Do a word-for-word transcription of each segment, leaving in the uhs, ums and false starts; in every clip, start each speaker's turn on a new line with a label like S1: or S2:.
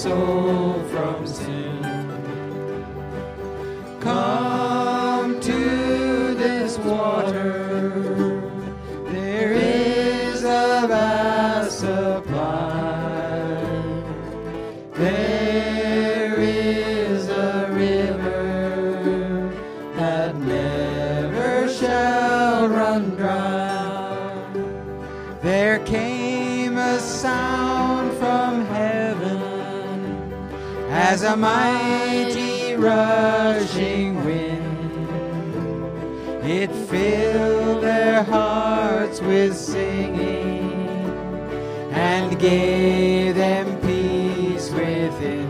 S1: soul from sin. Come to this water, there is a vast supply. There is a river that never shall run dry. There came a sound from heaven as a mighty rushing wind. It filled their hearts with singing and gave them peace within.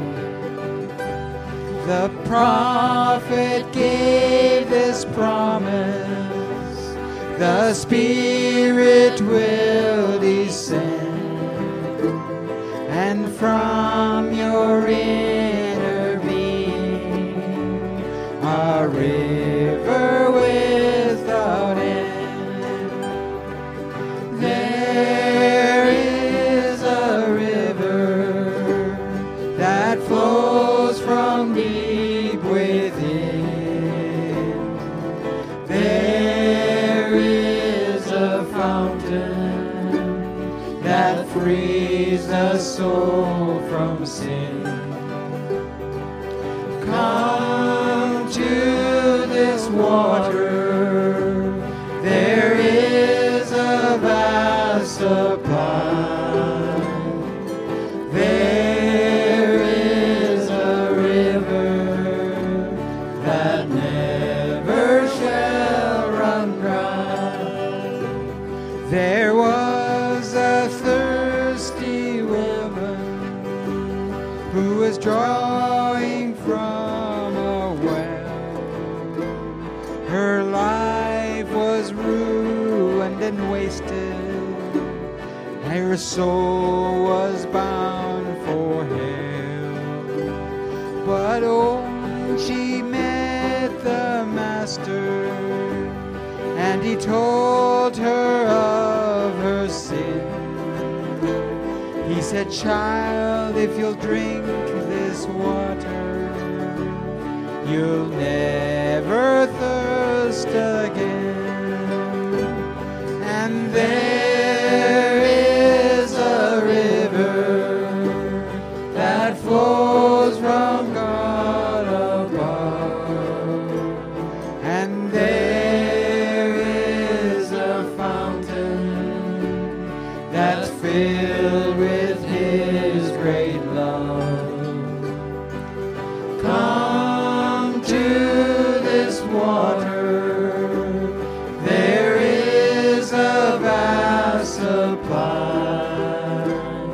S1: The prophet gave this promise: the Spirit will descend, and from your inner being a river without end. There is a river that flows from deep within. There is a fountain that frees the soul from sin. Come to this water, there is a vast supply. There is a river that never shall run dry. There was a thirsty woman who was drawing from a well. Her life was ruined and wasted. Her soul was bound for hell. But oh, she met the Master, and he told her of her sin. He said, "Child, if you'll drink this water, you'll never thirst again." And there is a river that flows from God above, and there is a fountain that's filled with His great love. Come to this water, there is a vast supply.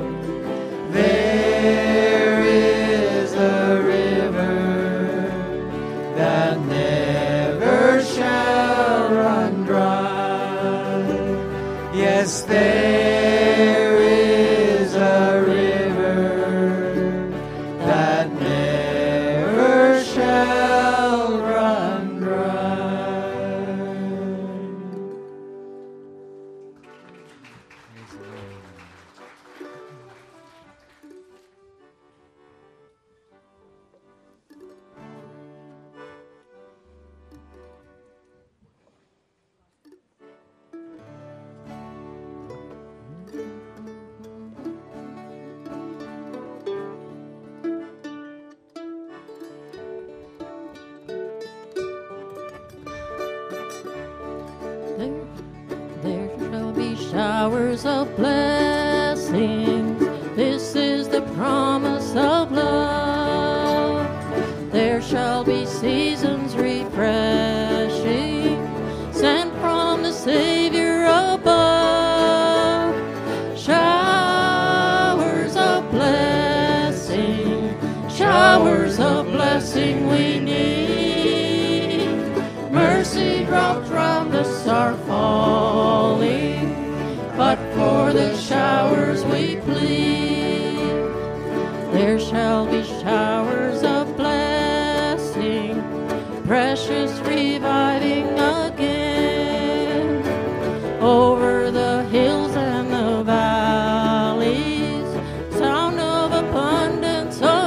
S1: There is a river that never shall run dry. Yes, there is a river that never shall run dry.
S2: There, there shall be showers of blessings. This is the promise of love. There shall be seasons refreshing, sent from the Savior above. Showers of blessing, showers of blessing we need. Mercy drops round us are falling, but for the showers we plead. There shall be showers of blessing, precious reviving again, over the hills and the valleys, sound of abundance of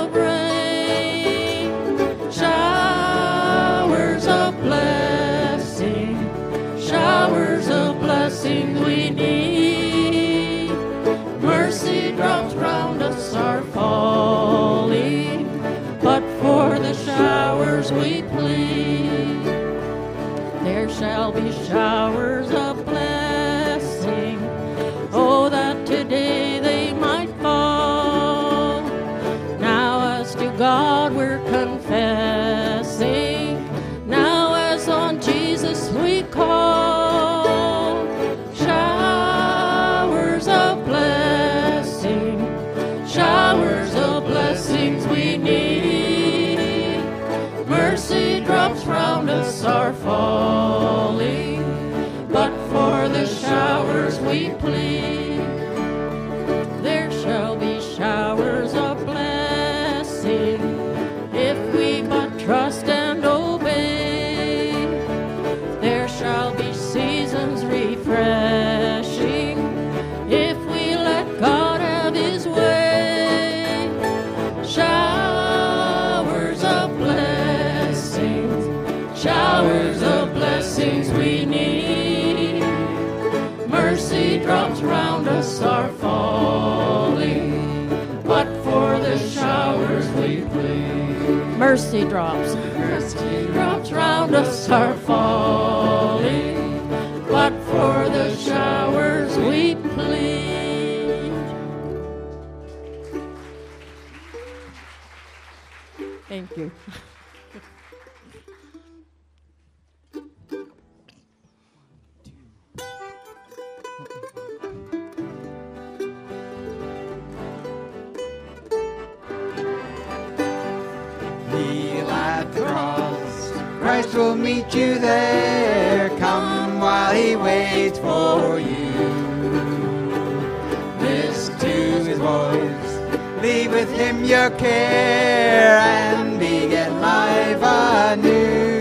S2: showers we plead. There shall be showers of blessing, oh, that today they might fall. Now as to God we're confessing, now as on Jesus we call. Showers of blessing, showers of blessings we need. Mercy drops round us are falling, but for the showers we plead. There shall be showers of blessing if we but trust and obey. There shall be seasons refreshing if we let God have His way. Showers of blessings, showers of blessings we need. Mercy drops round us are falling, but for the showers we plead. Mercy drops, mercy drops round us are falling, but for the showers we plead. Thank you.
S1: Kneel at the cross, Christ will meet you there. Come while He waits for you. Listen to His voice, leave with Him your care, and begin life anew.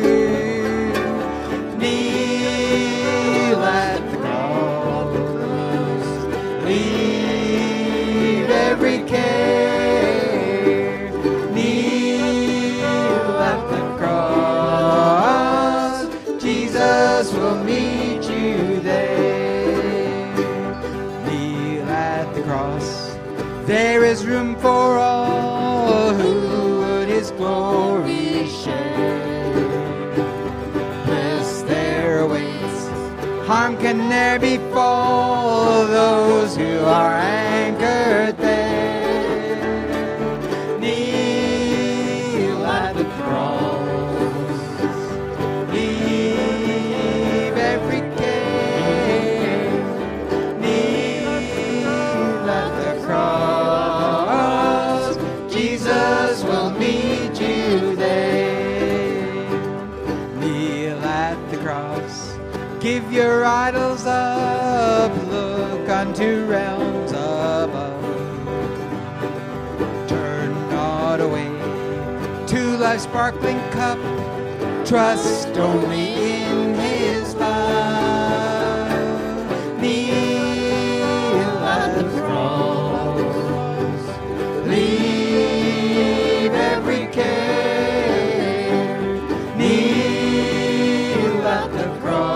S1: Kneel at the cross, leave every care. Will meet you there. Kneel at the cross, there is room for all who would His glory share. Bliss there awaits, harm can ne'er befall those who are anchored there. Kneel at the cross, give your idols up, look unto realms above. Turn not away to life's sparkling cup, trust only in His love. Kneel at the cross, leave every care. Kneel at the cross,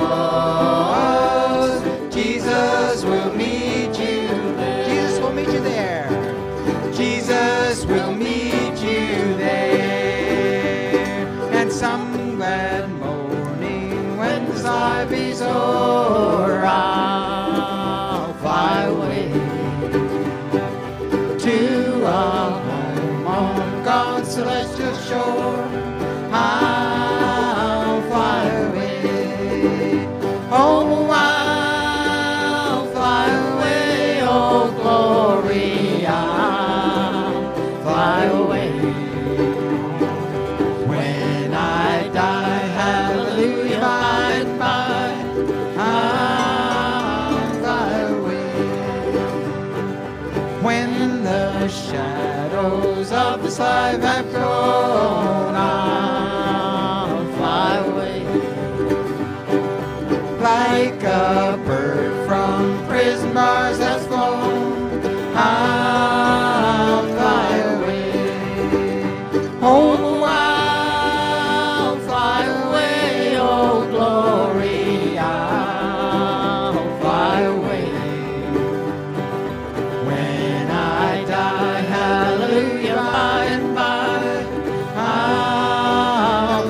S1: Jesus will meet you there. Jesus will meet you there. Jesus will meet you there. And some glad morning when this life is o'er, I'll fly away to a home on God's celestial shore. I'll fly away. Oh, I'll fly away. Oh, glory, I'll fly away. When I die, hallelujah, by and by, I'll fly away. When the shadows of this life have grown, I'll fly away. Like a bird from prison bars that's flown, I'll fly away. Oh, I'll fly away. Oh, glory, I'll fly away. When I die, hallelujah, by and by, I'll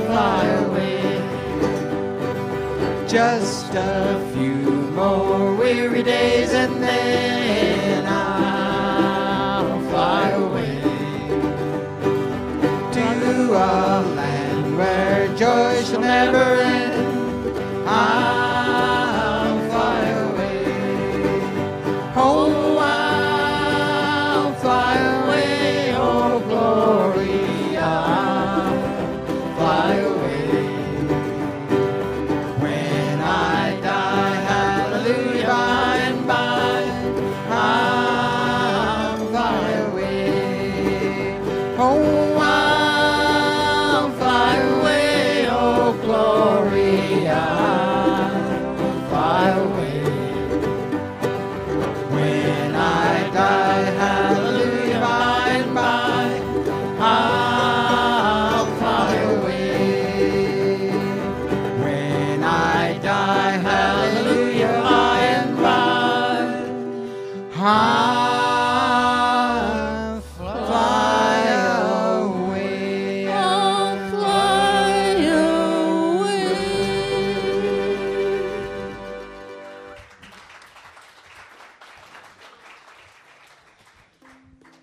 S1: Just a few more weary days and then I'll fly away to a land where joy shall never end.